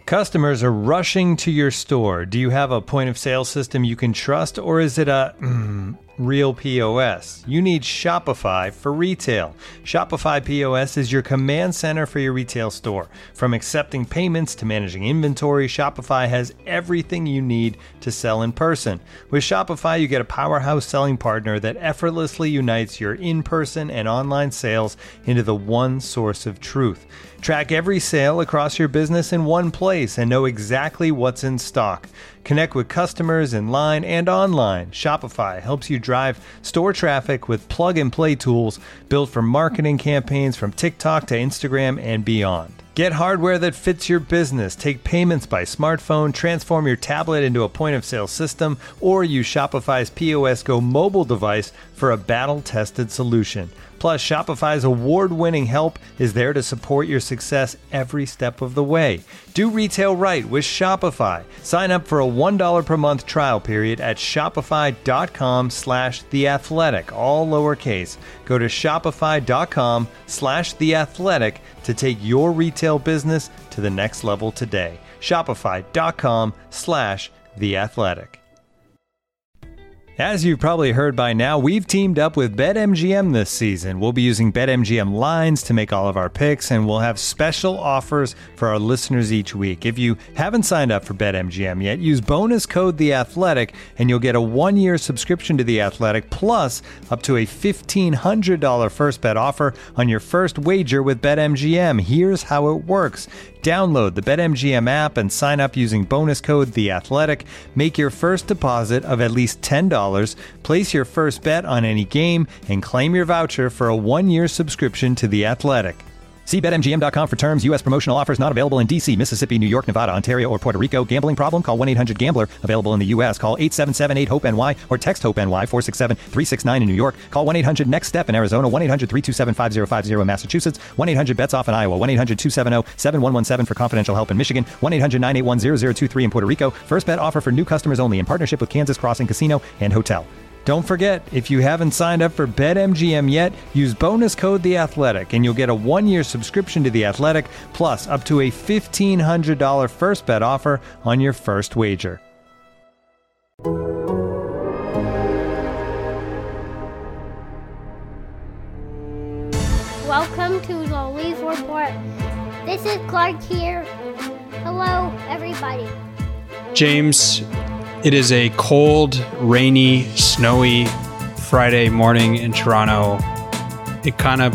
Customers are rushing to your store. Do you have a point of sale system you can trust, or is it a real POS? You need Shopify for retail. Shopify POS is your command center for your retail store. From accepting payments to managing inventory, Shopify has everything you need to sell in person. With Shopify, you get a powerhouse selling partner that effortlessly unites your in-person and online sales into the one source of truth. Track every sale across your business in one place and know exactly what's in stock. Connect with customers in line and online. Shopify helps you drive store traffic with plug-and-play tools built for marketing campaigns from TikTok to Instagram and beyond. Get hardware that fits your business. Take payments by smartphone, transform your tablet into a point-of-sale system, or use Shopify's POS Go mobile device for a battle-tested solution. Plus, Shopify's award-winning help is there to support your success every step of the way. Do retail right with Shopify. Sign up for a $1 per month trial period at shopify.com/theathletic, all lowercase. Go to shopify.com/theathletic to take your retail business to the next level today. Shopify.com/theathletic. As you've probably heard by now, we've teamed up with BetMGM this season. We'll be using BetMGM lines to make all of our picks, and we'll have special offers for our listeners each week. If you haven't signed up for BetMGM yet, use bonus code THEATHLETIC, and you'll get a 1-year subscription to The Athletic, plus up to a $1,500 first bet offer on your first wager with BetMGM. Here's how it works. Download the BetMGM app and sign up using bonus code THEATHLETIC. Make your first deposit of at least $10. Place your first bet on any game and claim your voucher for a 1-year subscription to The Athletic. See BetMGM.com for terms. U.S. promotional offers not available in D.C., Mississippi, New York, Nevada, Ontario, or Puerto Rico. Gambling problem? Call 1-800-GAMBLER. Available in the U.S. Call 877-8-HOPE-NY or text HOPE-NY 467-369 in New York. Call 1-800-NEXT-STEP in Arizona. 1-800-327-5050 in Massachusetts. 1-800-BETS-OFF in Iowa. 1-800-270-7117 for confidential help in Michigan. 1-800-981-0023 in Puerto Rico. First bet offer for new customers only in partnership with Kansas Crossing Casino and Hotel. Don't forget, if you haven't signed up for BetMGM yet, use bonus code THEATHLETIC and you'll get a 1-year subscription to The Athletic, plus up to a $1,500 first bet offer on your first wager. Welcome to the Leaf Report. This is Clark here. Hello, everybody. James, it is a cold, rainy, snowy Friday morning in Toronto. It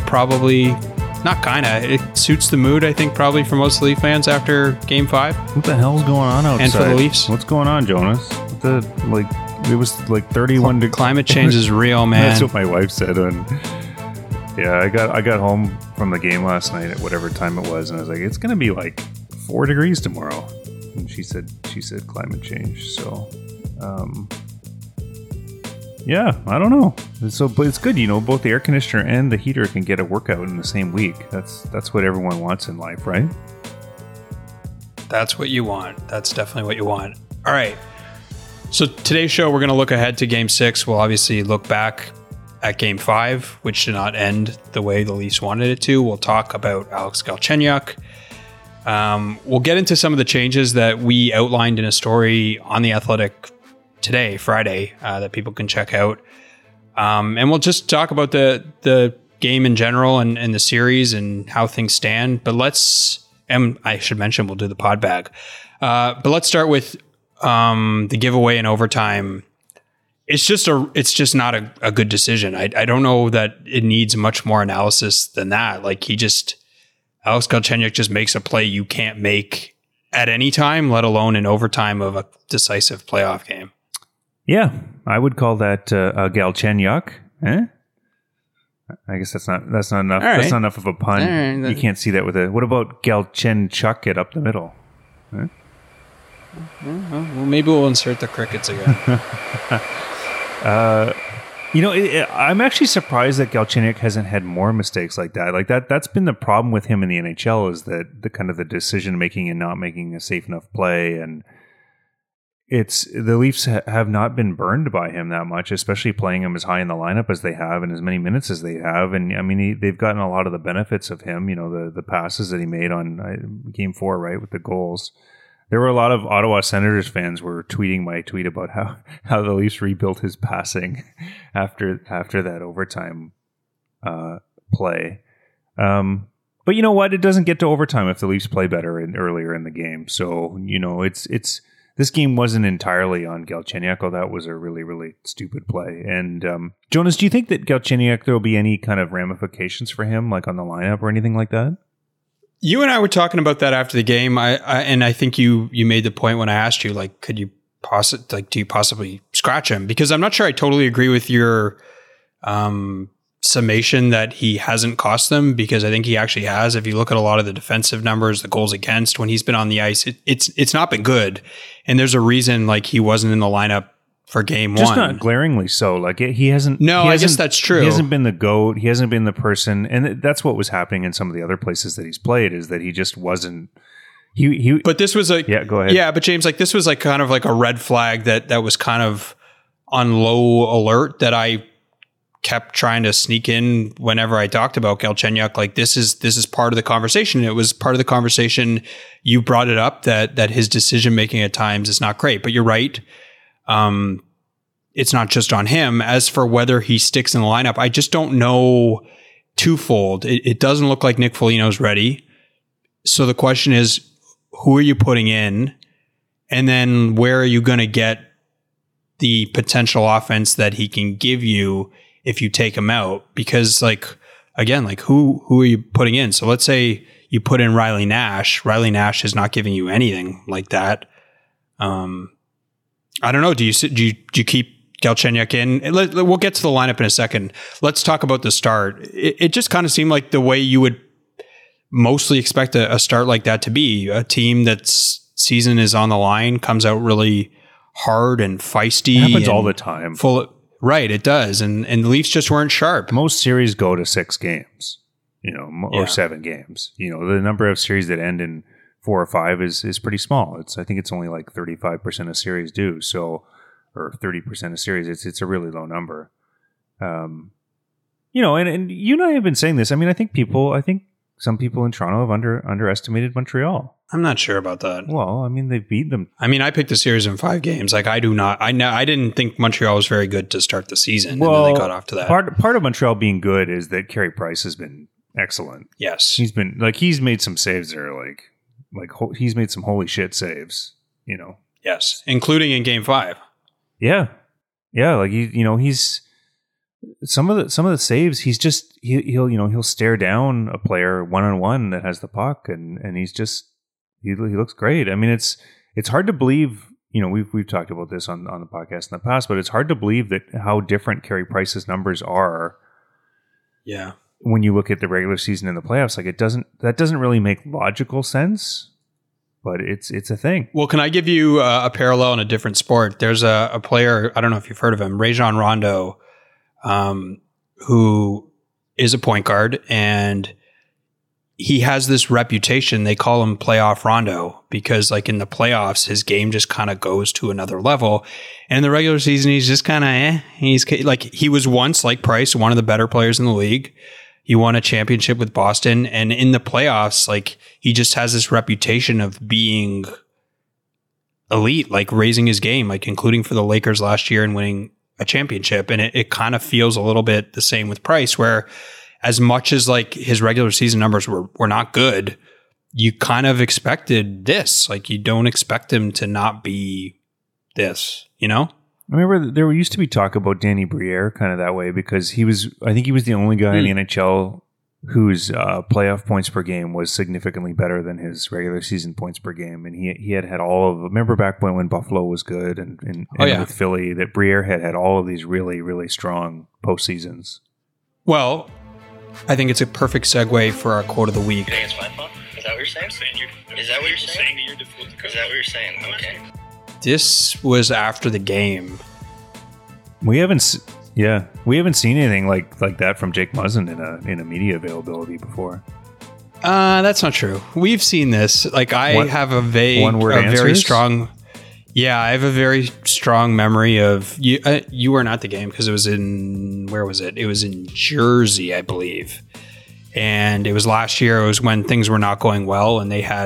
it suits the mood, I think, probably for most Leaf fans after Game 5. What the hell's going on outside? And for the Leafs. What's going on, Jonas? It was like 31 degrees. Climate change is real, man. That's what my wife said. And yeah, I got home from the game last night at whatever time it was, and I was like, it's going to be like 4 degrees tomorrow. And she said climate change. So, yeah, I don't know. But it's good, both the air conditioner and the heater can get a workout in the same week. That's what everyone wants in life, right? That's what you want. That's definitely what you want. All right. So today's show, we're going to look ahead to Game 6. We'll obviously look back at Game 5, which did not end the way the Leafs wanted it to. We'll talk about Alex Galchenyuk. We'll get into some of the changes that we outlined in a story on The Athletic today, Friday, that people can check out. And we'll just talk about the game in general and the series and how things stand. But and I should mention, we'll do the pod bag. But let's start with the giveaway in overtime. It's just not a good decision. I don't know that it needs much more analysis than that. Alex Galchenyuk just makes a play you can't make at any time, let alone in overtime of a decisive playoff game. Yeah, I would call that a Galchenyuk. I guess that's not enough. Right. That's not enough of a pun. Right, you can't see that with a. What about Galchenyuk it up the middle? Huh? Well, maybe we'll insert the crickets again. I'm actually surprised that Galchenyuk hasn't had more mistakes like that. That's been the problem with him in the NHL, is that the kind of the decision making and not making a safe enough play, and the Leafs have not been burned by him that much, especially playing him as high in the lineup as they have and as many minutes as they have. And I mean, they've gotten a lot of the benefits of him. The passes that he made on Game 4, right, with the goals. There were a lot of Ottawa Senators fans were tweeting my tweet about how the Leafs rebuilt his passing after that overtime play. But you know what? It doesn't get to overtime if the Leafs play better earlier in the game. So, it's this game wasn't entirely on Galchenyuk. Oh, that was a really, really stupid play. And Jonas, do you think that Galchenyuk, there will be any kind of ramifications for him, like on the lineup or anything like that? You and I were talking about that after the game. I think you made the point when I asked you, like, do you possibly scratch him? Because I'm not sure I totally agree with your summation that he hasn't cost them, because I think he actually has. If you look at a lot of the defensive numbers, the goals against, when he's been on the ice, it's not been good. And there's a reason like he wasn't in the lineup for game just one. Just not glaringly so. Like he hasn't. No, I guess that's true. He hasn't been the GOAT. He hasn't been the person, and that's what was happening in some of the other places that he's played. Is that he just wasn't. He. But this was like, yeah, go ahead. Yeah, but James, like this was like kind of like a red flag that was kind of on low alert that I kept trying to sneak in whenever I talked about Galchenyuk. Like this is part of the conversation. It was part of the conversation. You brought it up that his decision making at times is not great. But you're right. It's not just on him. As for whether he sticks in the lineup, I just don't know. Twofold. It doesn't look like Nick Foligno's ready. So the question is, who are you putting in? And then where are you going to get the potential offense that he can give you if you take him out? Because like, again, like who are you putting in? So let's say you put in Riley Nash. Riley Nash is not giving you anything like that. I don't know. Do you keep Galchenyuk in? We'll get to the lineup in a second. Let's talk about the start. It just kind of seemed like the way you would mostly expect a start like that to be. A team that's season is on the line, comes out really hard and feisty. It happens all the time. Right, it does. And the Leafs just weren't sharp. Most series go to 6 games, or 7 games. The number of series that end in 4 or 5 is pretty small. I think it's only like 35% of series do. So, or 30% of series. It's a really low number. And you and I have been saying this. I mean, I think some people in Toronto have underestimated Montreal. I'm not sure about that. Well, I mean, they've beat them. I mean, I picked the series in 5 games. Like I didn't think Montreal was very good to start the season. Well, and then they got off to that. Part of Montreal being good is that Carey Price has been excellent. Yes. He's made some saves there. Like he's made some holy shit saves, Yes. Including in game 5. Yeah. Yeah. Like he's some of the saves, he'll stare down a player one-on-one that has the puck and he looks great. I mean, it's hard to believe, we've talked about this on the podcast in the past, but it's hard to believe that how different Carey Price's numbers are. Yeah. When you look at the regular season and the playoffs, like that doesn't really make logical sense, but it's a thing. Well, can I give you a parallel in a different sport? There's a player, I don't know if you've heard of him, Rajon Rondo, who is a point guard, and he has this reputation. They call him Playoff Rondo because like in the playoffs, his game just kind of goes to another level. And in the regular season, he's just kind of He's like, he was once, like Price, one of the better players in the league. He won a championship with Boston. And in the playoffs, like he just has this reputation of being elite, like raising his game, like including for the Lakers last year and winning a championship. And it kind of feels a little bit the same with Price, where as much as like his regular season numbers were not good, you kind of expected this. Like you don't expect him to not be this, I remember there used to be talk about Danny Briere kind of that way because I think he was the only guy in the NHL whose playoff points per game was significantly better than his regular season points per game. And he had all of, remember back when Buffalo was good and with Philly, that Briere had all of these really, really strong postseasons. Well, I think it's a perfect segue for our quote of the week. You think it's my fault? Is that what you're saying? Is that what you're saying? Is that what you're saying? Okay. This was after the game. We haven't seen anything like that from Jake Muzzin in a media availability before. That's not true. We've seen this. Like I have a very strong. Yeah, I have a very strong memory of you. You weren't at the game because it was in, where was it? It was in Jersey, I believe. And it was last year. It was when things were not going well, and they had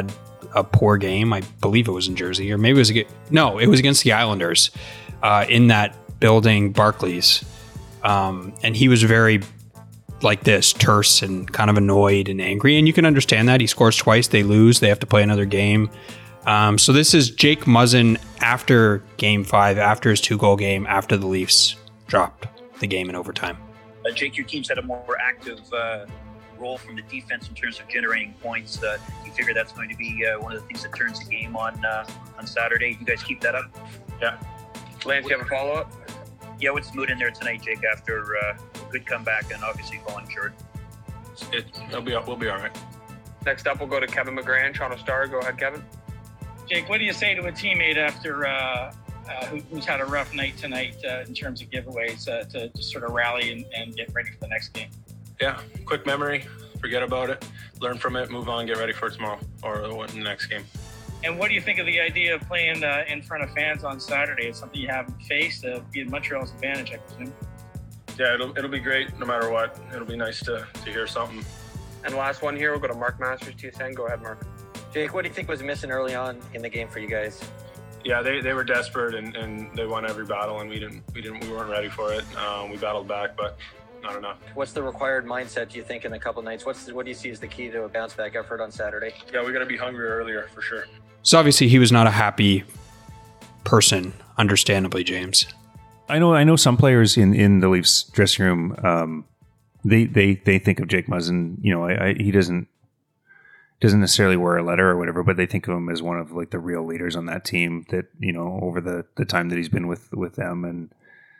a poor game. I believe it was in Jersey, or maybe it was against the Islanders in that building, Barclays. And he was very like this, terse and kind of annoyed and angry. And you can understand that. He scores twice, they lose, they have to play another game. So this is Jake Muzzin after Game 5, after his 2-goal game, after the Leafs dropped the game in overtime. Jake, your team's had a more active role from the defense in terms of generating points. Do you figure that's going to be one of the things that turns the game on Saturday? You guys keep that up? Yeah. Lance, you have a follow-up? Yeah, what's the mood in there tonight, Jake, after a good comeback and obviously falling short? We'll be all right. Next up, we'll go to Kevin McGran, Toronto Star. Go ahead, Kevin. Jake, what do you say to a teammate after who's had a rough night tonight in terms of giveaways to sort of rally and get ready for the next game? Yeah, quick memory, forget about it, learn from it, move on, get ready for tomorrow or the next game. And what do you think of the idea of playing in front of fans on Saturday? It's something you haven't faced, be in Montreal's advantage, I presume. Yeah, it'll be great no matter what. It'll be nice to hear something. And last one here, we'll go to Mark Masters, TSN. Go ahead, Mark. Jake, what do you think was missing early on in the game for you guys? Yeah, they were desperate and they won every battle, and we weren't ready for it. We battled back, but not enough. What's the required mindset, do you think, in a couple nights? What do you see as the key to a bounce back effort on Saturday? Yeah, we got to be hungrier earlier for sure. So obviously he was not a happy person, understandably, James. I know some players in the Leafs dressing room, they think of Jake Muzzin, he doesn't necessarily wear a letter or whatever, but they think of him as one of like the real leaders on that team that, over the time that he's been with them. And,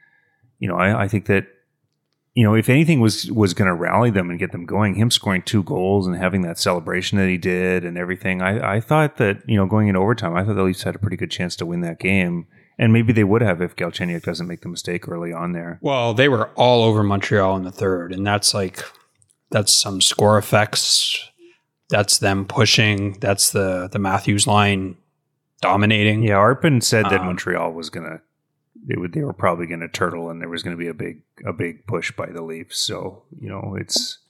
I think that, if anything was going to rally them and get them going, him scoring 2 goals and having that celebration that he did and everything, I thought that, going in overtime, I thought the Leafs had a pretty good chance to win that game. And maybe they would have if Galchenyuk doesn't make the mistake early on there. Well, they were all over Montreal in the third, and that's some score effects. That's them pushing. That's the Matthews line dominating. Yeah, Arpin said that Montreal was they were probably gonna turtle, and there was gonna be a big push by the Leafs. So it's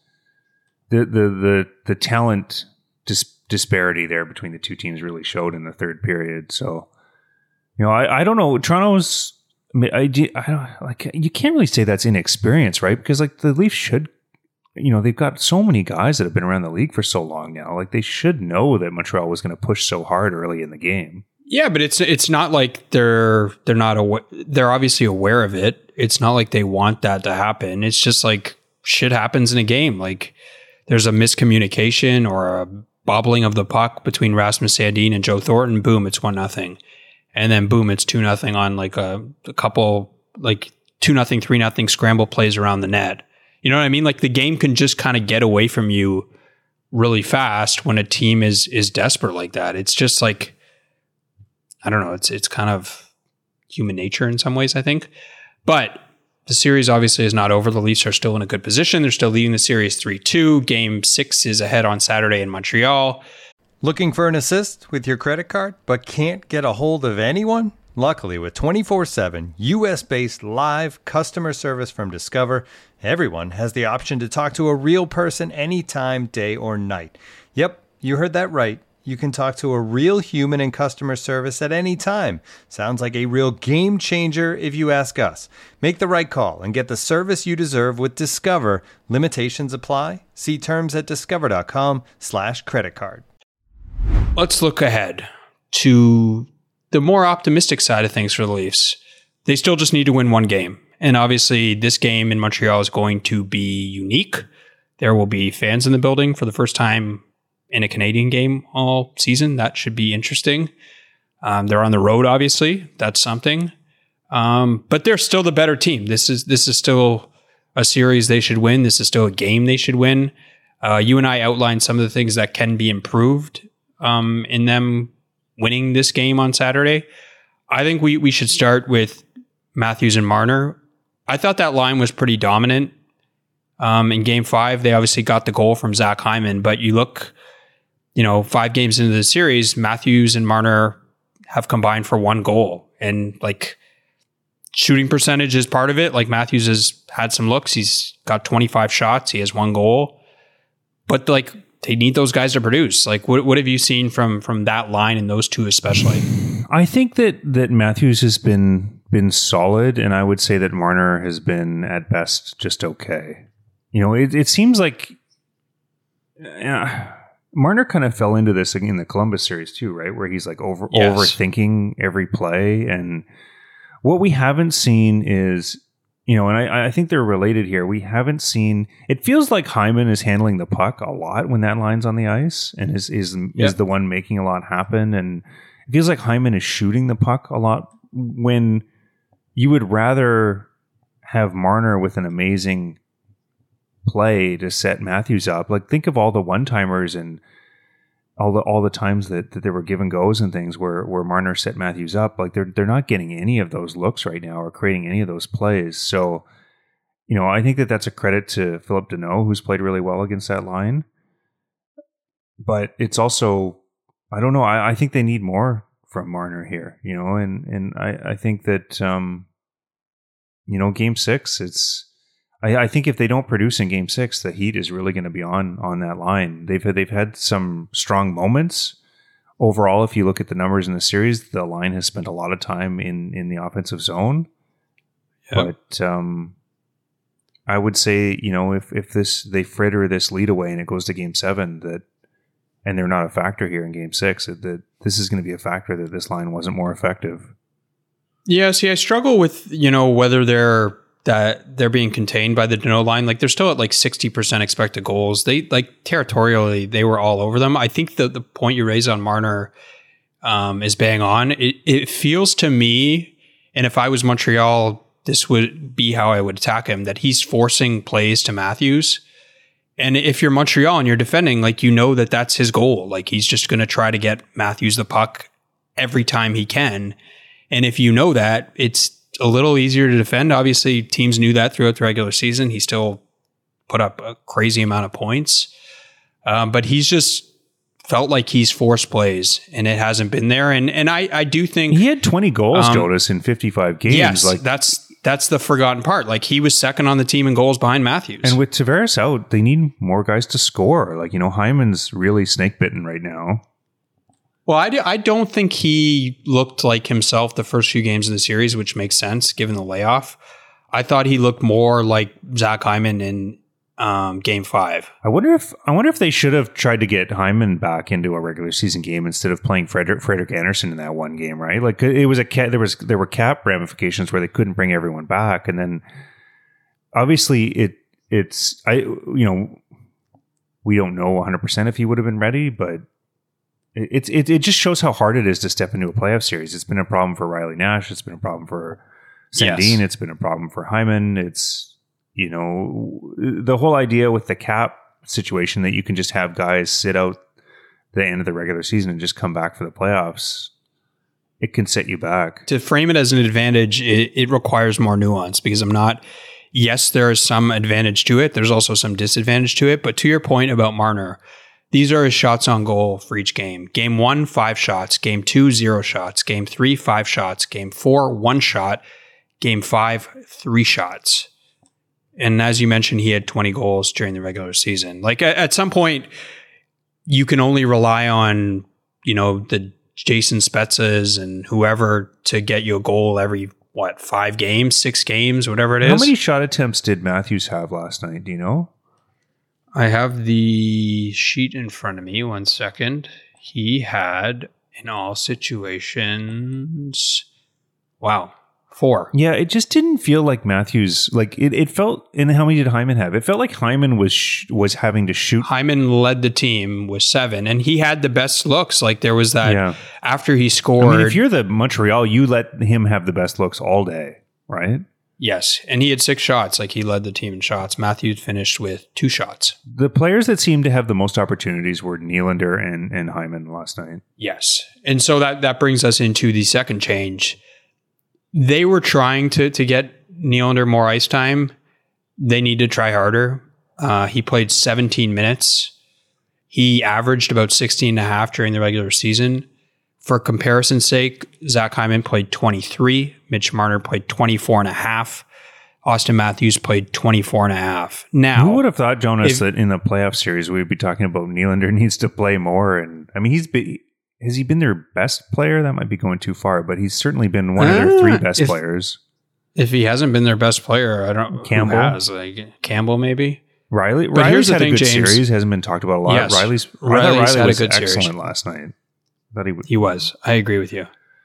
the talent disparity there between the two teams really showed in the third period. So I don't know. Toronto's I don't like, you can't really say that's inexperience, right? Because like the Leafs should. They've got so many guys that have been around the league for so long now. Like they should know that Montreal was going to push so hard early in the game. Yeah, but it's not like they're not aware. They're obviously aware of it. It's not like they want that to happen. It's just like shit happens in a game. Like there's a miscommunication or a bobbling of the puck between Rasmus Sandin and Joe Thornton. Boom, it's 1-0, and then boom, it's 2-0 on like a couple like 2-0, 3-0 scramble plays around the net. You know what I mean? Like the game can just kind of get away from you really fast when a team is desperate like that. It's just like, I don't know. It's kind of human nature in some ways, I think. But the series obviously is not over. The Leafs are still in a good position. They're still leading the series 3-2. Game 6 is ahead on Saturday in Montreal. Looking for an assist with your credit card, but can't get a hold of anyone? Luckily, with 24/7 US-based live customer service from Discover, everyone has the option to talk to a real person anytime, day or night. Yep, you heard that right. You can talk to a real human in customer service at any time. Sounds like a real game changer if you ask us. Make the right call and get the service you deserve with Discover. Limitations apply. See terms at discover.com/creditcard. Let's look ahead to the more optimistic side of things for the Leafs. They still just need to win one game. And obviously this game in Montreal is going to be unique. There will be fans in the building for the first time in a Canadian game all season. That should be interesting. They're on the road, obviously. That's something. But they're still the better team. This is still a series they should win. This is still a game they should win. You and I outlined some of the things that can be improved in them winning this game on Saturday. I think we should start with Matthews and Marner. I thought that line was pretty dominant. In Game 5, they obviously got the goal from Zach Hyman, but you look, 5 games into the series, Matthews and Marner have combined for 1 goal. And like shooting percentage is part of it. Like Matthews has had some looks. He's got 25 shots. He has 1 goal. But like need those guys to produce. Like, what have you seen from that line and those two especially? I think that Matthews has been solid, and I would say that Marner has been at best just okay. You know, it seems like Marner kind of fell into this in the Columbus series too, right? Where he's like overthinking every play, and what we haven't seen is, you know, and I think they're related here. We haven't seen. It feels like Hyman is handling the puck a lot when that line's on the ice, and is the one making a lot happen. And it feels like Hyman is shooting the puck a lot when you would rather have Marner with an amazing play to set Matthews up. Like, think of all the one-timers and all the times that there were give and goes and things where Marner set Matthews up. Like, they're not getting any of those looks right now or creating any of those plays. So, you know, I think that's a credit to Phillip Danault, who's played really well against that line. But it's also, I don't know, I think they need more from Marner here, you know, and I think that, you know, Game 6, I think if they don't produce in Game 6, the heat is really going to be on that line. They've had some strong moments. Overall, if you look at the numbers in the series, the line has spent a lot of time in the offensive zone. Yep. But I would say, you know, if they fritter this lead away and it goes to Game 7, and they're not a factor here in Game 6, that this is going to be a factor that this line wasn't more effective. Yeah, see, I struggle with, you know, whether they're being contained by the Danault line. Like, they're still at like 60% expected goals. They, like, territorially, they were all over them. I think the point you raised on Marner is bang on. It feels to me, and if I was Montreal, this would be how I would attack him, that he's forcing plays to Matthews. And if you're Montreal and you're defending, like, you know that that's his goal. Like, he's just going to try to get Matthews the puck every time he can. And if you know that, it's a little easier to defend. Obviously, teams knew that throughout the regular season. He still put up a crazy amount of points. But he's just felt like he's forced plays, and it hasn't been there. And I do think... He had 20 goals, Jonas, in 55 games. Yes, like, that's the forgotten part. Like, he was second on the team in goals behind Matthews. And with Tavares out, they need more guys to score. Like, you know, Hyman's really snake-bitten right now. Well, I don't think he looked like himself the first few games of the series, which makes sense given the layoff. I thought he looked more like Zach Hyman in Game 5. I wonder if they should have tried to get Hyman back into a regular season game instead of playing Frederik Andersen in that one game, right? Like, it was there were cap ramifications where they couldn't bring everyone back, and then obviously we don't know 100% if he would have been ready, but. It just shows how hard it is to step into a playoff series. It's been a problem for Riley Nash. It's been a problem for Sandin. Yes. It's been a problem for Hyman. It's, you know, the whole idea with the cap situation that you can just have guys sit out the end of the regular season and just come back for the playoffs. It can set you back. To frame it as an advantage, it requires more nuance because yes, there is some advantage to it. There's also some disadvantage to it. But to your point about Marner, these are his shots on goal for each game. Game 1, 5 shots. Game 2, 0 shots. Game 3, 5 shots. Game 4, 1 shot. Game 5, 3 shots. And as you mentioned, he had 20 goals during the regular season. Like, at some point, you can only rely on, you know, the Jason Spezzas and whoever to get you a goal every, 5 games, 6 games, whatever it is. How many shot attempts did Matthews have last night? Do you know? I have the sheet in front of me. 1 second. He had, in all situations, 4. Yeah, it just didn't feel like Matthews. Like, it felt. And how many did Hyman have? It felt like Hyman was having to shoot. Hyman led the team with 7, and he had the best looks. Like, there was that after he scored. I mean, if you're the Montreal, you let him have the best looks all day, right? Yes, and he had 6 shots. Like, he led the team in shots. Matthews finished with 2 shots. The players that seemed to have the most opportunities were Nylander and Hyman last night. Yes, and so that brings us into the second change. They were trying to get Nylander more ice time. They need to try harder. He played 17 minutes. He averaged about 16.5 during the regular season. For comparison's sake, Zach Hyman played 23. Mitch Marner played 24.5. Austin Matthews played 24 and a half. Now, who would have thought, Jonas, that in the playoff series we'd be talking about Nylander needs to play more? And I mean, has he been their best player? That might be going too far, but he's certainly been one of their three best players. If he hasn't been their best player, I don't. Campbell, who has, like Campbell, maybe. Riley's had a good series. Hasn't been talked about a lot. Yes. Riley had was a good excellent series last night. He was. I agree with you.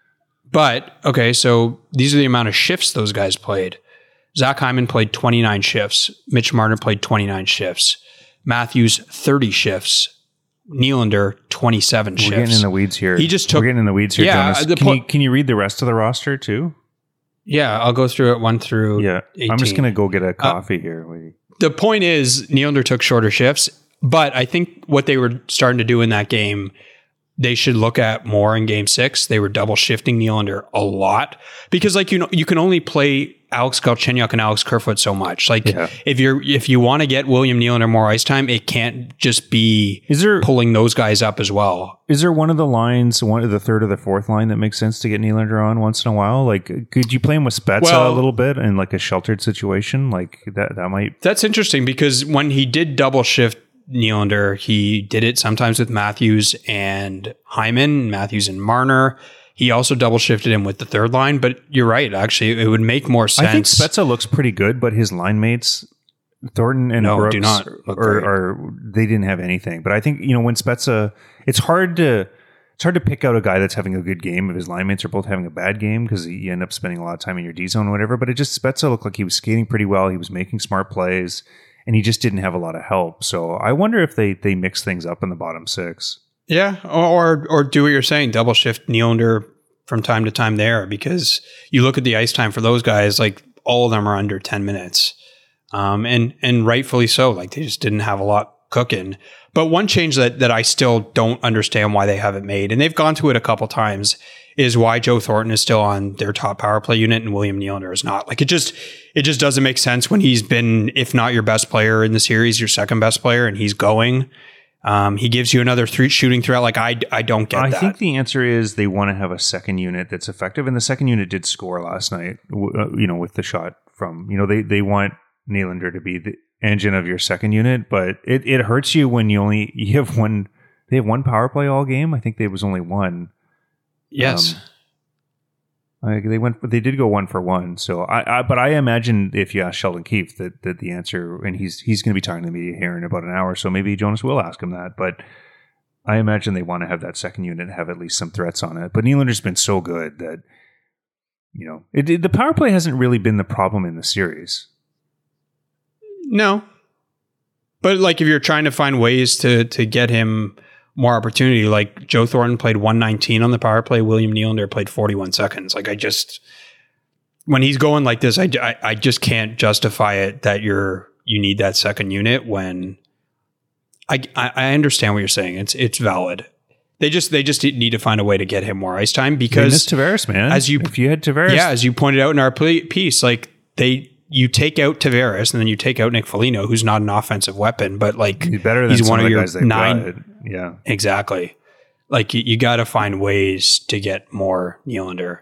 But okay, so these are the amount of shifts those guys played. Zach Hyman played 29 shifts. Mitch Marner played 29 shifts. Matthews 30 shifts. Nylander 27 shifts. We're getting in the weeds here. We're getting in the weeds here. Yeah, Jonas. Can you read the rest of the roster too? Yeah, I'll go through it 1 through 18. I'm just going to go get a coffee here. The point is, Nylander took shorter shifts, but I think what they were starting to do in that game, they should look at more in Game 6. They were double shifting Nylander a lot because, like, you can only play Alex Galchenyuk and Alex Kerfoot so much. Like, if you want to get William Nylander more ice time, it can't just be pulling those guys up as well. Is there one of the lines, one of the third or the fourth line, that makes sense to get Nylander on once in a while? Like, could you play him with Spezza a little bit in like a sheltered situation? Like that might. That's interesting because when he did double shift Nylander, he did it sometimes with Matthews and Hyman, Matthews and Marner. He also double shifted him with the third line, but you're right. Actually, it would make more sense. I think Spezza looks pretty good, but his line mates, Thornton and Brooks, do not look great. They didn't have anything. But I think when Spezza, it's hard to pick out a guy that's having a good game if his line mates are both having a bad game because you end up spending a lot of time in your D zone or whatever. But Spezza looked like he was skating pretty well. He was making smart plays, and he just didn't have a lot of help. So I wonder if they mix things up in the bottom six. Yeah, or do what you're saying, double shift Nylander from time to time there, because you look at the ice time for those guys, like all of them are under 10 minutes. And rightfully so, like they just didn't have a lot cooking. But one change that I still don't understand why they haven't made, and they've gone to it a couple times, is why Joe Thornton is still on their top power play unit and William Nylander is not. Like it just doesn't make sense when he's been, if not your best player in the series, your second best player, and he's going. He gives you another shooting threat. Like I don't get that. I think the answer is they want to have a second unit that's effective, and the second unit did score last night. With the shot from they want Nylander to be the engine of your second unit, but it hurts you when you have one. They have one power play all game. I think there was only one. Yes. They did go 1 for 1. So but I imagine if you ask Sheldon Keefe that the answer, and he's going to be talking to the media here in about an hour, so maybe Jonas will ask him that. But I imagine they want to have that second unit have at least some threats on it. But Nylander's been so good that the power play hasn't really been the problem in the series. No, but like if you're trying to find ways to get him more opportunity, like Joe Thornton played 119 on the power play, William Nylander played 41 seconds. Like when he's going like this, I just can't justify it that you need that second unit when I understand what you're saying. It's valid. They just need to find a way to get him more ice time because Tavares, man. If you had Tavares, as you pointed out in our piece, like you take out Tavares and then you take out Nick Foligno, who's not an offensive weapon, but like he's better than one of your guys 9. Yeah, exactly. Like you got to find ways to get more Nylander.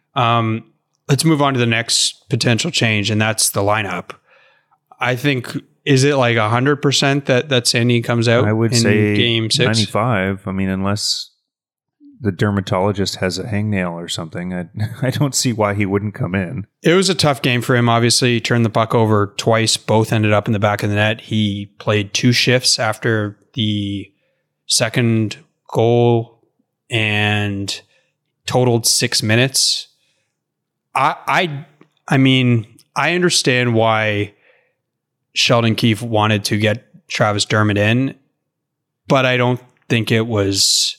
Let's move on to the next potential change, and that's the lineup. I think, is it like 100% that Sandy comes out? I would in say Game 6? 95. I mean, unless the dermatologist has a hangnail or something, I don't see why he wouldn't come in. It was a tough game for him. Obviously, he turned the puck over twice. Both ended up in the back of the net. He played 2 shifts after the second goal and totaled 6 minutes. I mean, I understand why Sheldon Keefe wanted to get Travis Dermott in, but I don't think it was.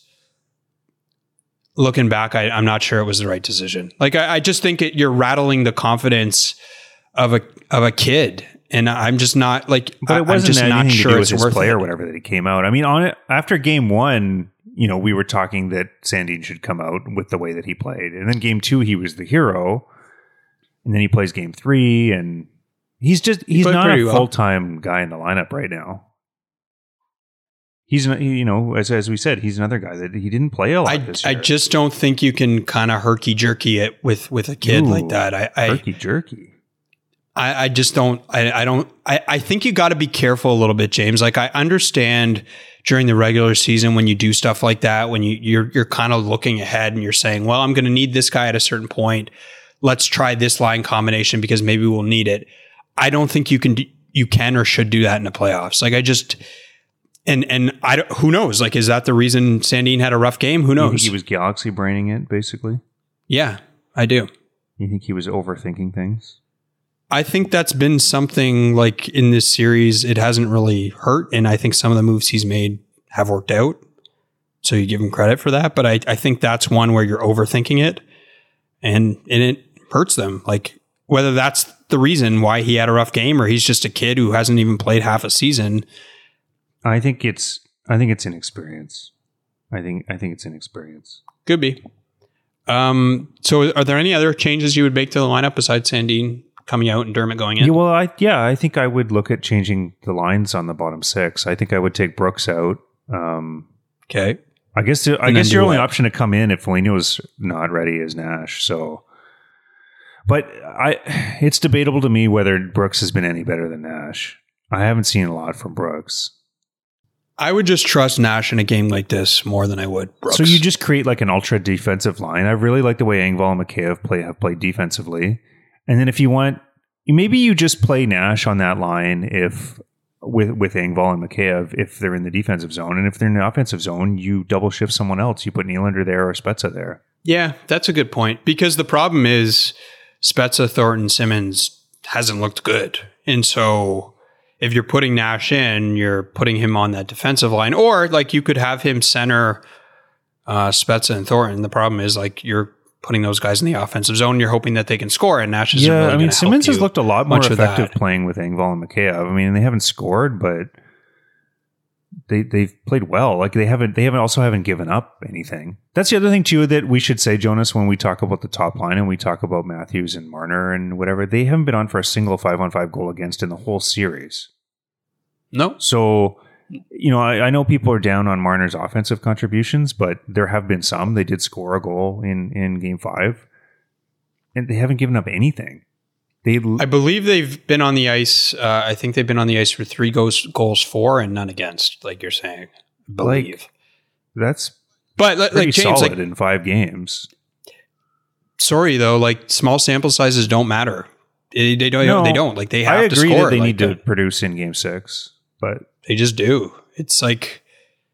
Looking back, I'm not sure it was the right decision. Like I just think you're rattling the confidence of a kid, and I'm just not like. But it wasn't I'm just not sure it's it's his worth play it. or whatever that he came out. I mean, on it after Game 1, we were talking that Sandin should come out with the way that he played, and then Game 2 he was the hero, and then he plays Game 3, and he's not a full-time guy in the lineup right now. He's, as we said, he's another guy that he didn't play a lot this year. I just don't think you can kind of herky-jerky it with a kid like that. Herky-jerky. I just don't. I think you got to be careful a little bit, James. Like, I understand during the regular season when you do stuff like that, when you're kind of looking ahead and you're saying, well, I'm going to need this guy at a certain point. Let's try this line combination because maybe we'll need it. I don't think you can or should do that in the playoffs. Like, I just who knows? Like, is that the reason Sandin had a rough game? Who knows? You think he was galaxy braining it, basically? Yeah, I do. You think he was overthinking things? I think that's been something like in this series, it hasn't really hurt. And I think some of the moves he's made have worked out. So you give him credit for that. But I think that's one where you're overthinking it and it hurts them. Like, whether that's the reason why he had a rough game or he's just a kid who hasn't even played half a season. I think it's inexperience. I think it's inexperience. Could be. So are there any other changes you would make to the lineup besides Sandin coming out and Dermott going in? Yeah, well, I think I would look at changing the lines on the bottom six. I think I would take Brooks out. Okay. I guess your only option to come in if Foligno's not ready is Nash. So, but it's debatable to me whether Brooks has been any better than Nash. I haven't seen a lot from Brooks. I would just trust Nash in a game like this more than I would Brooks. So you just create like an ultra defensive line. I really like the way Engvall and Mikheyev have played defensively. And then if you want, maybe you just play Nash on that line with Engvall and Mikheyev if they're in the defensive zone. And if they're in the offensive zone, you double shift someone else. You put Nylander there or Spezza there. Yeah, that's a good point. Because the problem is Spezza, Thornton, Simmons hasn't looked good. And so if you're putting Nash in, you're putting him on that defensive line. Or like you could have him center Spezza and Thornton. The problem is like you're putting those guys in the offensive zone. You're hoping that they can score, and Nash is really going to Simmons has looked a lot more effective that. Playing with Engvall and Mikheyev. I mean, they haven't scored, but they've played well. Like they haven't given up anything. That's the other thing too that we should say, Jonas, when we talk about the top line and we talk about Matthews and Marner and whatever. They haven't been on for a single 5-on-5 goal against in the whole series. No. So, I know people are down on Marner's offensive contributions, but there have been some. They did score a goal in Game 5, and they haven't given up anything. I believe they've been on the ice. I think they've been on the ice for 3 goals for and none against, like you're saying. I believe. That's like James, solid in 5 games. Sorry, though, like small sample sizes don't matter. They don't. Like they have to score. I agree that they need to produce in Game 6. But they just do. It's like,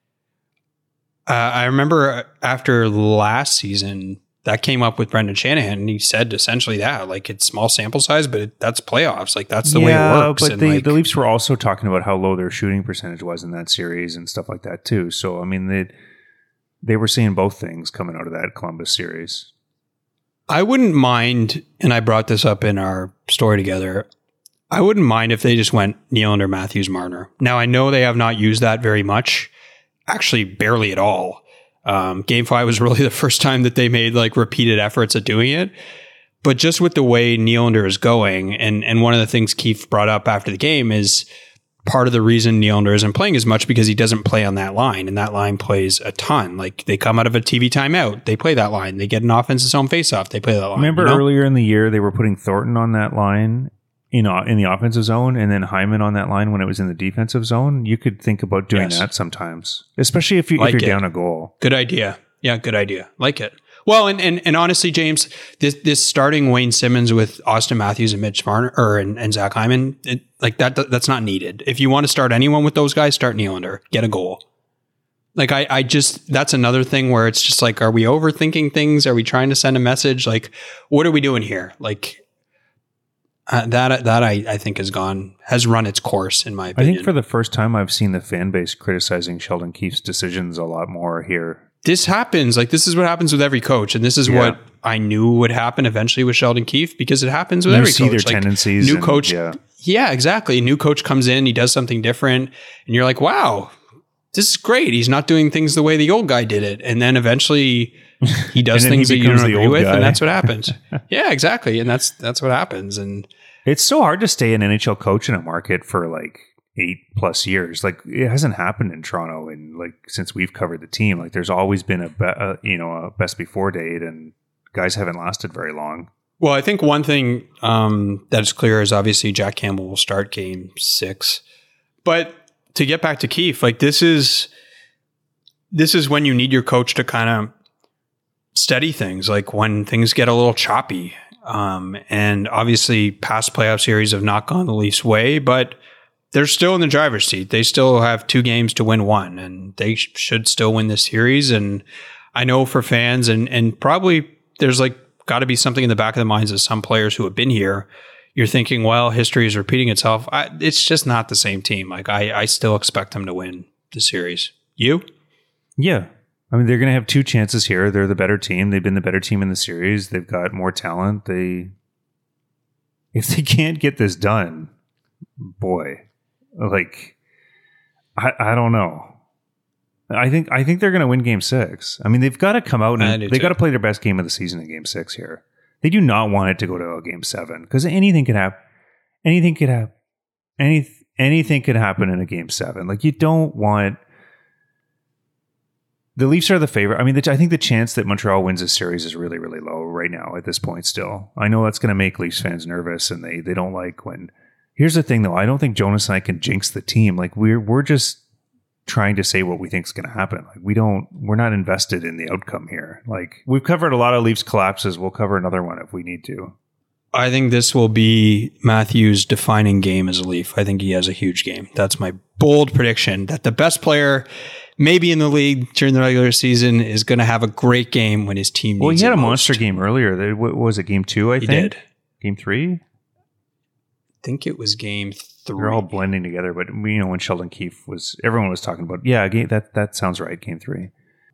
I remember after last season, that came up with Brendan Shanahan, and he said essentially that, like, it's small sample size, but that's playoffs. Like, that's the way it works. But the Leafs were also talking about how low their shooting percentage was in that series and stuff like that, too. So, I mean, they were seeing both things coming out of that Columbus series. I wouldn't mind, and I brought this up in our story together, I wouldn't mind if they just went Nylander, Matthews, Marner. Now, I know they have not used that very much, actually barely at all. Game 5 was really the first time that they made like repeated efforts at doing it. But just with the way Nylander is going, and one of the things Keefe brought up after the game is part of the reason Nylander isn't playing as much because he doesn't play on that line, and that line plays a ton. Like they come out of a TV timeout, they play that line. They get an offensive zone faceoff, they play that line. Remember earlier in the year, they were putting Thornton on that line in the offensive zone and then Hyman on that line when it was in the defensive zone. You could think about doing that sometimes, especially if you're down a goal. Good idea. Yeah, good idea. Like it. Well, and honestly, James, this starting Wayne Simmons with Austin Matthews and Mitch Marner and Zach Hyman, that's not needed. If you want to start anyone with those guys, start Nylander. Get a goal. Like I just, that's another thing where it's just like, are we overthinking things? Are we trying to send a message? Like, what are we doing here? Like, that I think has run its course, in my opinion. I think for the first time I've seen the fan base criticizing Sheldon Keefe's decisions a lot more here. This happens. Like, this is what happens with every coach, and this is what I knew would happen eventually with Sheldon Keefe, because it happens with every coach. You see their tendencies. New coach. Yeah, exactly. New coach comes in, he does something different, and you're like, wow, this is great. He's not doing things the way the old guy did it. And then eventually he does things that you don't agree with, and that's what happens. Yeah, exactly. And that's what happens. And it's so hard to stay an NHL coach in a market for like 8+ years. Like, it hasn't happened in Toronto since we've covered the team. Like, there's always been a best before date, and guys haven't lasted very long. Well, I think one thing that is clear is obviously Jack Campbell will start game 6. But to get back to Keefe, like this is when you need your coach to kind of steady things, like when things get a little choppy. And obviously past playoff series have not gone the Leafs' way, but they're still in the driver's seat. They still have 2 games to win 1, and they should still win this series. And I know for fans and probably there's like got to be something in the back of the minds of some players who have been here. You're thinking, well, history is repeating itself. It's just not the same team. Like I still expect them to win the series. You? Yeah. I mean, they're going to have 2 chances here. They're the better team. They've been the better team in the series. They've got more talent. If they can't get this done, boy, like, I don't know. I think they're going to win game 6. I mean, they've got to come out and they've got to play their best game of the season in game 6 here. They do not want it to go to a game 7 because anything could happen. Anything could happen. Anything could happen in a game 7. Like, you don't want. The Leafs are the favorite. I mean, I think the chance that Montreal wins this series is really, really low right now at this point still. I know that's going to make Leafs fans nervous, and they don't like when. Here's the thing, though. I don't think Jonas and I can jinx the team. Like, we're just trying to say what we think is going to happen. Like, we're not invested in the outcome here. Like, we've covered a lot of Leafs collapses. We'll cover another one if we need to. I think this will be Matthews' defining game as a Leaf. I think he has a huge game. That's my bold prediction, that the best player maybe in the league during the regular season is going to have a great game when his team needs it. Well, he had a most. monster game earlier. What was it, game 2, I think? He did. Game 3? I think it was game 3. They're all blending together, but when Sheldon Keefe everyone was talking about, that sounds right, game 3.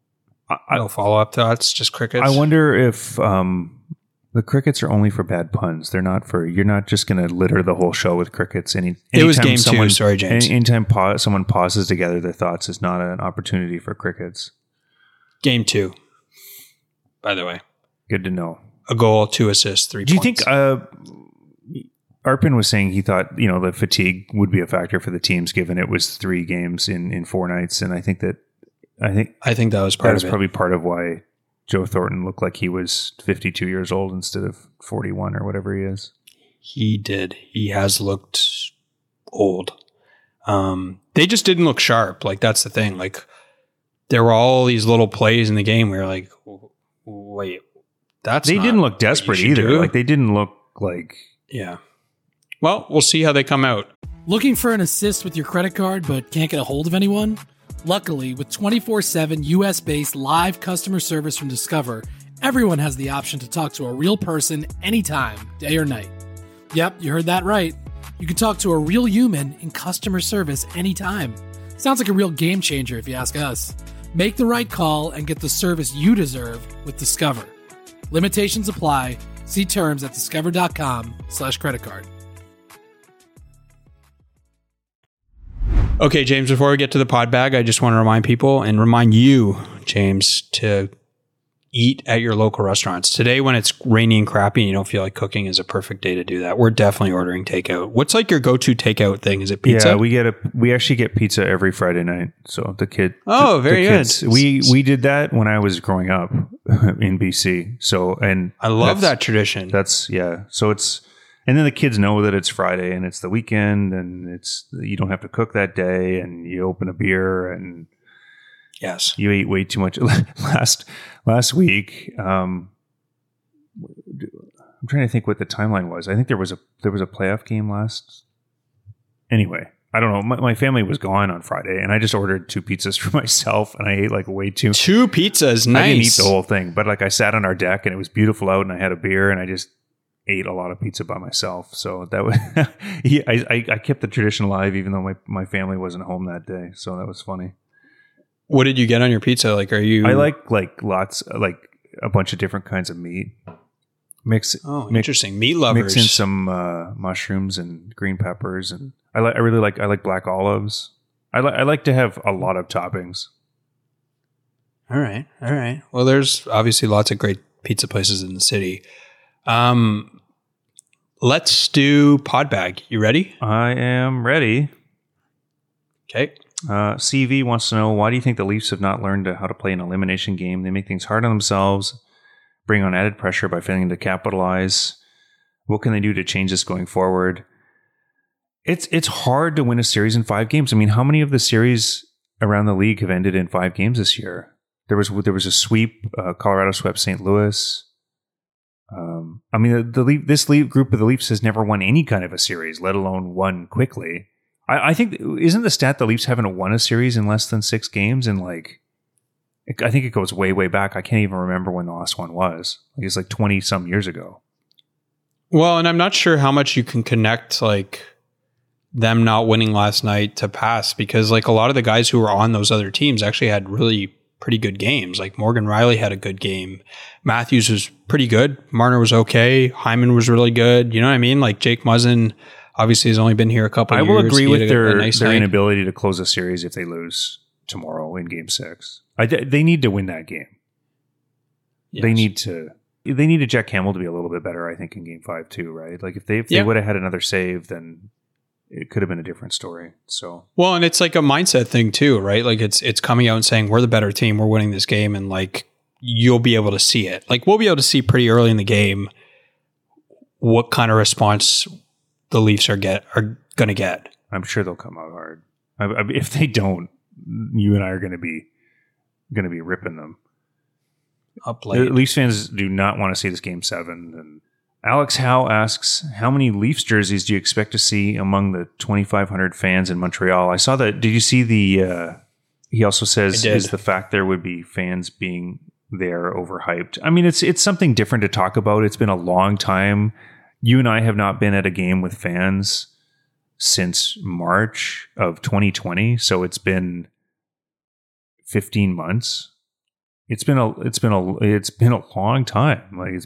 No follow-up thoughts, just crickets? I wonder if the crickets are only for bad puns. They're not for, you're not just going to litter the whole show with crickets. It was game 2, sorry, James. Anytime someone pauses to gather their thoughts is not an opportunity for crickets. Game 2, by the way. Good to know. A goal, 2 assists, 3 points. Do you think Arpin was saying he thought, the fatigue would be a factor for the teams given it was 3 games in 4 nights, and I think that was part of it. Probably part of why Joe Thornton looked like he was 52 years old instead of 41 or whatever he is. He did. He has looked old. They just didn't look sharp. Like, that's the thing. Like, there were all these little plays in the game where you're like, wait, they didn't look desperate either. Do. Like, they didn't look like. Yeah. Well, we'll see how they come out. Looking for an assist with your credit card but can't get a hold of anyone? Luckily, with 24/7 US-based live customer service from Discover, everyone has the option to talk to a real person anytime, day or night. Yep, you heard that right. You can talk to a real human in customer service anytime. Sounds like a real game changer if you ask us. Make the right call and get the service you deserve with Discover. Limitations apply. See terms at discover.com/creditcard. Okay, James, before we get to the pod bag, I just want to remind people and remind you, James, to eat at your local restaurants. Today, when it's rainy and crappy and you don't feel like cooking, is a perfect day to do that. We're definitely ordering takeout. What's like your go-to takeout thing? Is it pizza? Yeah, we actually get pizza every Friday night. So the kid. Oh, very good. We did that when I was growing up in BC. So, and I love that tradition. So it's. And then the kids know that it's Friday and it's the weekend and you don't have to cook that day and you open a beer and yes, you ate way too much last week. I'm trying to think what the timeline was. I think there was a playoff game last. Anyway, I don't know. My family was gone on Friday and I just ordered 2 pizzas for myself and I ate like way too. 2 pizzas, nice. I didn't eat the whole thing, but like I sat on our deck and it was beautiful out and I had a beer and I just ate a lot of pizza by myself. So that was I kept the tradition alive even though my family wasn't home that day. So that was funny. What did you get on your pizza? Like, I like lots, like a bunch of different kinds of meat. Interesting. Meat lovers. Mix in some mushrooms and green peppers, and I like black olives. I like to have a lot of toppings. All right. Well, there's obviously lots of great pizza places in the city. Let's do pod bag. You ready? I am ready. Okay. CV wants to know, why do you think the Leafs have not learned how to play an elimination game? They make things hard on themselves bring on added pressure by failing to capitalize? What can they do to change this going forward? It's hard to win a series in 5 games. I mean, how many of the series around the league have ended in 5 games this year? There was a sweep. Colorado swept St. Louis. I mean, this group of the Leafs has never won any kind of a series, let alone won quickly. I think, isn't the stat the Leafs haven't won a series in less than 6 games? And like, I think it goes way, way back. I can't even remember when the last one was. It's like 20 some years ago. Well, and I'm not sure how much you can connect like them not winning last night to pass, because like a lot of the guys who were on those other teams actually had really pretty good games. Like Morgan Rielly had a good game. Matthews was pretty good. Marner was okay. Hyman was really good. You know what I mean? Like Jake Muzzin obviously has only been here a couple of years. I will agree with their nice inability to close a series if they lose tomorrow in Game 6. They need to win that game. Yes. They need a Jack Campbell to be a little bit better, I think, in Game 5 too, right? Like if they would have had another save, then it could have been a different story. So well, and it's like a mindset thing too, right? Like it's coming out and saying we're the better team, we're winning this game, and like you'll be able to see it. Like we'll be able to see pretty early in the game what kind of response the Leafs are going to get. I'm sure they'll come out hard. If they don't, you and I are going to be ripping them up late. Leafs fans do not want to see this Game 7. And Alex Howe asks, how many Leafs jerseys do you expect to see among the 2,500 fans in Montreal? I saw that. Did you see the... he also says, is the fact there would be fans being there overhyped? I mean, it's something different to talk about. It's been a long time. You and I have not been at a game with fans since March of 2020. So it's been 15 months. It's been a long time. Like it's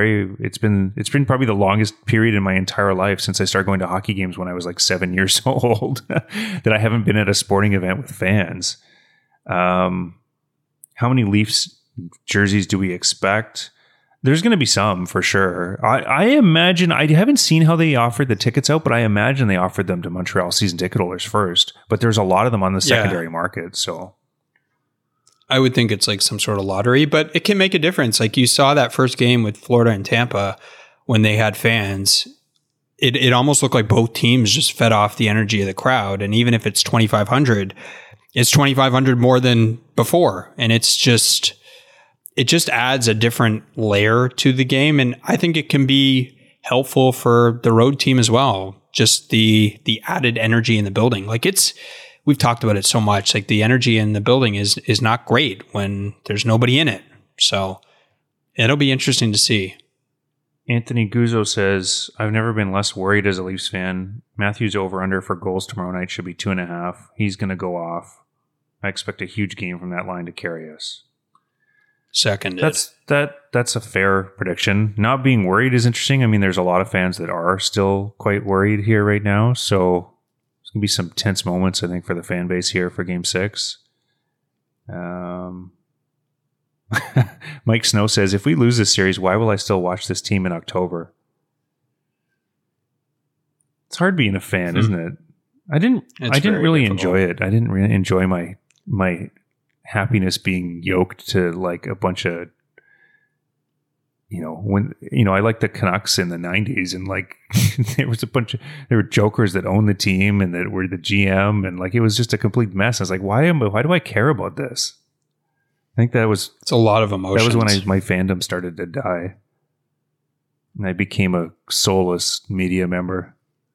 been probably the longest period in my entire life since I started going to hockey games when I was like 7 years old that I haven't been at a sporting event with fans. How many Leafs jerseys do we expect? There's going to be some for sure. I imagine, I haven't seen how they offered the tickets out, but I imagine they offered them to Montreal season ticket holders first. But there's a lot of them on the secondary market, so. I would think it's like some sort of lottery, but it can make a difference. Like you saw that first game with Florida and Tampa when they had fans. It almost looked like both teams just fed off the energy of the crowd. And even if it's 2,500, it's 2,500 more than before. And it just adds a different layer to the game. And I think it can be helpful for the road team as well. Just the added energy in the building. Like we've talked about it so much. Like the energy in the building is not great when there's nobody in it. So it'll be interesting to see. Anthony Guzzo says, I've never been less worried as a Leafs fan. Matthews over under for goals tomorrow night should be 2.5. He's going to go off. I expect a huge game from that line to carry us. Seconded. That's a fair prediction. Not being worried is interesting. I mean, there's a lot of fans that are still quite worried here right now. So there's going to be some tense moments, I think, for the fan base here for Game 6. Mike Snow says, if we lose this series, why will I still watch this team in October? It's hard being a fan, isn't it? I didn't really enjoy it. I didn't really enjoy my happiness being yoked to like a bunch of, I like the Canucks in the 90s, and like there were jokers that owned the team and that were the GM, and like it was just a complete mess. I was like, why do I care about this? I think it's a lot of emotions. That was when my fandom started to die, and I became a soulless media member.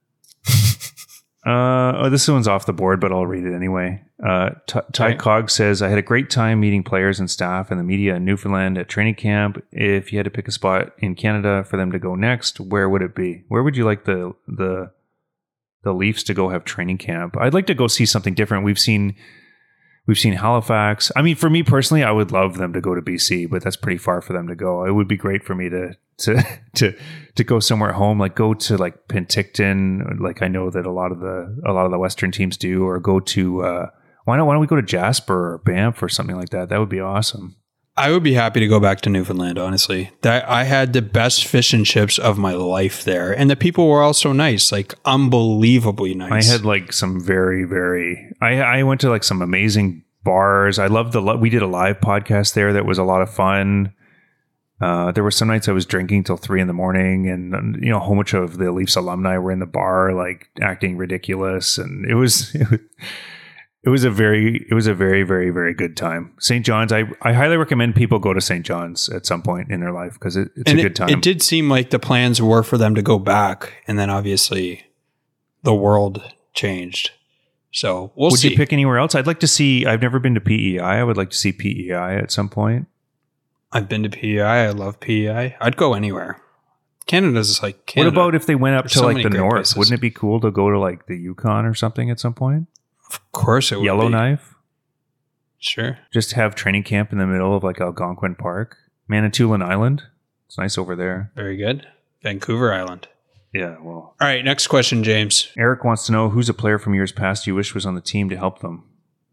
This one's off the board, but I'll read it anyway. Ty Cog says, I had a great time meeting players and staff and the media in Newfoundland at training camp. If you had to pick a spot in Canada for them to go next, where would it be? Where would you like the Leafs to go have training camp? I'd like to go see something different. We've seen Halifax. I mean, for me personally, I would love them to go to BC, but that's pretty far for them to go. It would be great for me to go somewhere home, like go to like Penticton, like I know that a lot of the Western teams do, or go to why don't we go to Jasper or Banff or something like that? That would be awesome. I would be happy to go back to Newfoundland, honestly. I had the best fish and chips of my life there, and the people were all so nice, like unbelievably nice. I had like some very, very. I went to like some amazing bars. I loved we did a live podcast there that was a lot of fun. There were some nights I was drinking till 3 a.m, and you know, a whole bunch of the Leafs alumni were in the bar, like acting ridiculous, and it was a very, very, very good time. St. John's, I highly recommend people go to St. John's at some point in their life because it's a good time. It did seem like the plans were for them to go back, and then obviously the world changed. So we'll see. Would you pick anywhere else? I'd like to see. I've never been to PEI. I would like to see PEI at some point. I've been to PEI. I love PEI. I'd go anywhere. Canada's like Canada. What about if they went up There's to so like many the great north? places. Wouldn't it be cool to go to like the Yukon or something at some point? Of course it would. Yellowknife? Sure. Just have training camp in the middle of like Algonquin Park. Manitoulin Island. It's nice over there. Very good. Vancouver Island. Yeah, well. All right, next question, James. Eric wants to know who's a player from years past you wish was on the team to help them.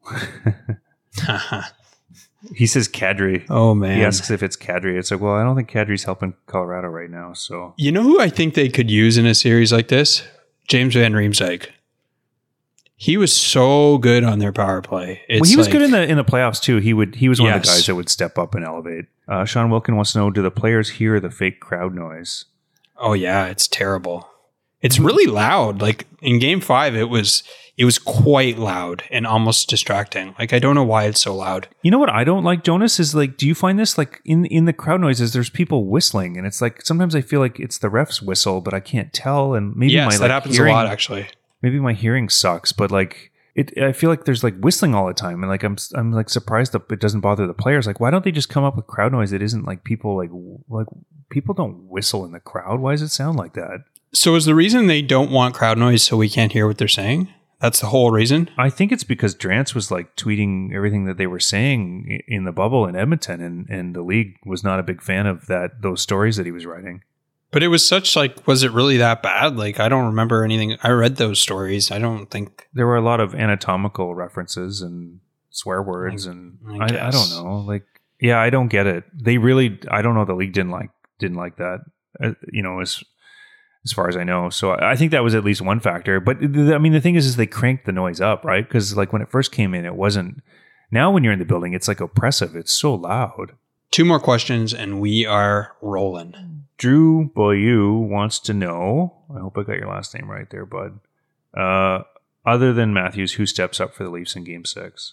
He says Kadri. Oh, man. He asks if it's Kadri. It's like, well, I don't think Kadri's helping Colorado right now. So You know who I think they could use in a series like this? James Van Riemsdyk. He was so good on their power play. Well, he was good in the playoffs too. He was one of the Yes. guys that would step up and elevate. Sean Wilkin wants to know: do the players hear the fake crowd noise? Oh yeah, it's terrible. It's really loud. Like in Game 5, it was quite loud and almost distracting. Like I don't know why it's so loud. You know what I don't like, Jonas, is like, do you find this like in the crowd noises? There's people whistling, and it's like sometimes I feel like it's the ref's whistle, but I can't tell. And maybe Yes, that happens hearing, a lot actually. Maybe my hearing sucks, but like I feel like there's like whistling all the time, and like I'm like surprised that it doesn't bother the players. Like, why don't they just come up with crowd noise that isn't like people like people don't whistle in the crowd? Why does it sound like that? So is the reason they don't want crowd noise so we can't hear what they're saying? That's the whole reason? I think it's because Drance was like tweeting everything that they were saying in the bubble in Edmonton, and the league was not a big fan of those stories that he was writing. But it was such like, was it really that bad? Like, I don't remember anything. I read those stories. I don't think There were a lot of anatomical references and swear words, and I don't know. Like, yeah, I don't get it. They really, I don't know. The league didn't like that. You know, as far as I know. So I think that was at least one factor. But I mean, the thing is they cranked the noise up, right? Because like when it first came in, it wasn't. Now when you're in the building, it's like oppressive. It's so loud. 2 more questions and we are rolling. Drew Boyu wants to know, I hope I got your last name right there, bud. Other than Matthews, who steps up for the Leafs in Game 6?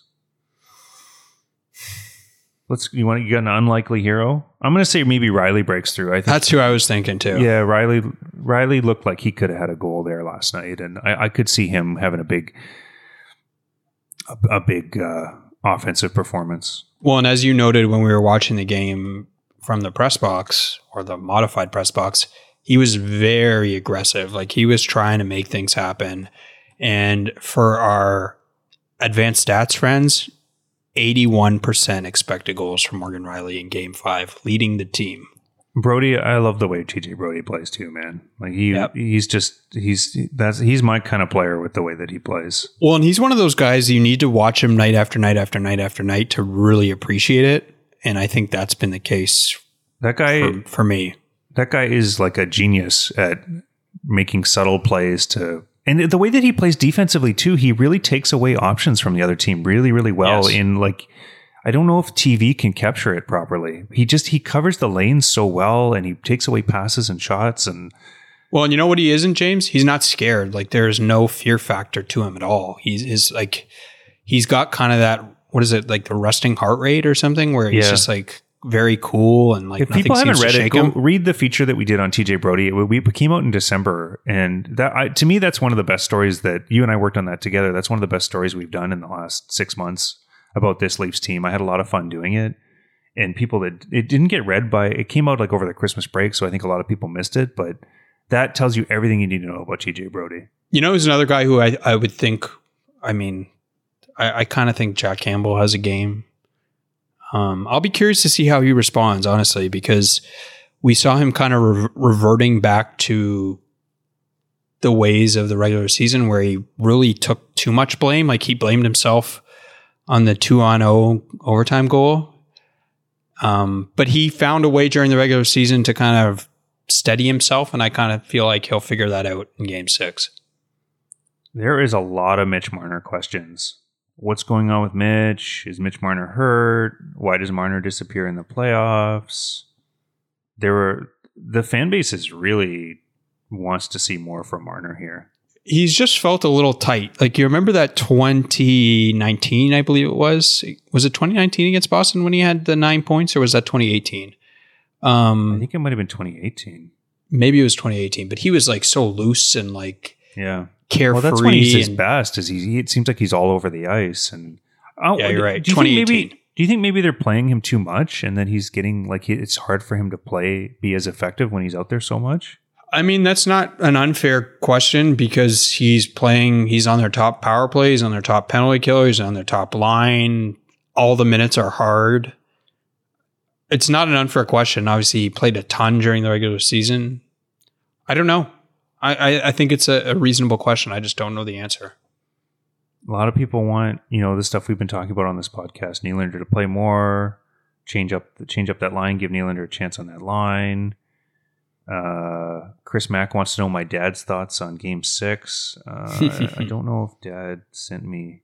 You got an unlikely hero? I'm going to say maybe Riley breaks through. I think That's who I was thinking too. Yeah, Riley looked like he could have had a goal there last night, and I could see him having a big offensive performance. Well, and as you noted when we were watching the game from the press box or the modified press box, he was very aggressive. Like he was trying to make things happen. And for our advanced stats friends, 81% expected goals from Morgan Riley in Game 5, leading the team. Brody, I love the way TJ Brody plays too, man. Like he's my kind of player with the way that he plays. Well, and he's one of those guys you need to watch him night after night after night after night to really appreciate it. And I think that's been the case that guy for me. That guy is like a genius at making subtle plays and the way that he plays defensively too, he really takes away options from the other team really, really well. Yes. In like, I don't know if TV can capture it properly. He covers the lanes so well, and he takes away passes and shots. And well, and you know what he isn't, James? He's not scared. Like there is no fear factor to him at all. He's got kind of that, what is it, like the resting heart rate or something, where he's just like very cool and like if people haven't read it, go read the feature that we did on TJ Brody. We came out in December, and that to me that's one of the best stories that you and I worked on that together. That's one of the best stories we've done in the last 6 months about this Leafs team. I had a lot of fun doing it, and people that it didn't get read by. It came out like over the Christmas break, so I think a lot of people missed it. But that tells you everything you need to know about TJ Brody. You know, who's another guy who I would think. I mean, I kind of think Jack Campbell has a game. I'll be curious to see how he responds, honestly, because we saw him kind of reverting back to the ways of the regular season where he really took too much blame. Like he blamed himself on the 2-on-0 overtime goal. But he found a way during the regular season to kind of steady himself, and I kind of feel like he'll figure that out in Game 6. There is a lot of Mitch Marner questions. What's going on with Mitch? Is Mitch Marner hurt? Why does Marner disappear in the playoffs? the fan base is really wants to see more from Marner here. He's just felt a little tight. Like, you remember that 2019, I believe it was. Was it 2019 against Boston when he had the 9 points, or was that 2018? I think it might have been 2018. Maybe it was 2018, but he was like so loose and like carefree. Well, that's when he's his best. It seems like he's all over the ice. And yeah, you're right. 2018. Do you think maybe they're playing him too much, and that he's getting like it's hard for him to be as effective when he's out there so much? I mean, that's not an unfair question, because he's on their top power play, he's on their top penalty killer, he's on their top line. All the minutes are hard. It's not an unfair question. Obviously, he played a ton during the regular season. I don't know. I think it's a reasonable question. I just don't know the answer. A lot of people want, the stuff we've been talking about on this podcast, Nylander to play more, change up that line, give Nylander a chance on that line. Chris Mack wants to know my dad's thoughts on Game 6. I don't know if Dad sent me.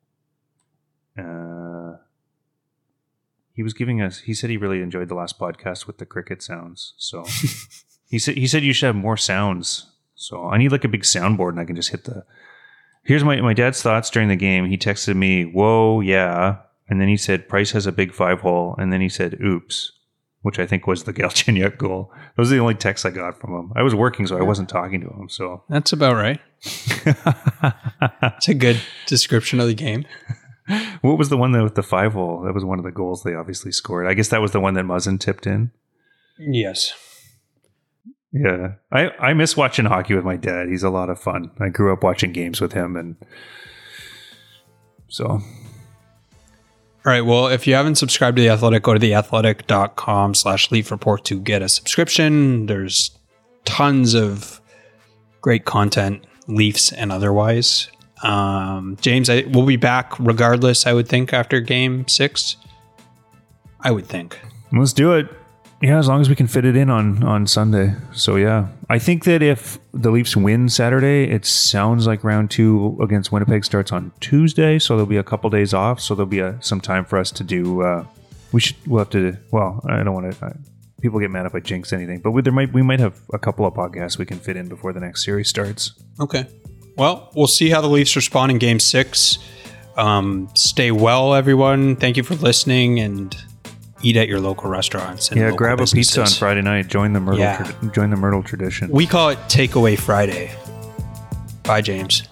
He said he really enjoyed the last podcast with the cricket sounds. So he said you should have more sounds. So I need like a big soundboard, and I can just hit here's my dad's thoughts during the game. He texted me, "Whoa, yeah," and then he said Price has a big 5-hole, and then he said, "Oops," which I think was the Galchenyuk goal. Those are the only texts I got from him. I was working, so I wasn't talking to him. So that's about right. It's a good description of the game. What was the one with the 5-hole? That was one of the goals they obviously scored. I guess that was the one that Muzzin tipped in. Yes. Yeah. I miss watching hockey with my dad. He's a lot of fun. I grew up watching games with him, and so. All right. Well, if you haven't subscribed to The Athletic, go to theathletic.com/Leaf Report to get a subscription. There's tons of great content, Leafs and otherwise. James, we'll be back regardless, I would think, after Game 6. I would think. Let's do it. Yeah, as long as we can fit it in on Sunday. So, yeah. I think that if the Leafs win Saturday, it sounds like round 2 against Winnipeg starts on Tuesday. So, there'll be a couple days off. So, there'll be some time for us to do... we'll have to... Well, I don't want to... people get mad if I jinx anything. But we might have a couple of podcasts we can fit in before the next series starts. Okay. Well, we'll see how the Leafs respond in Game 6. Stay well, everyone. Thank you for listening, and eat at your local restaurants. And local grab businesses. A pizza on Friday night. Join the Myrtle tradition. We call it Takeaway Friday. Bye, James.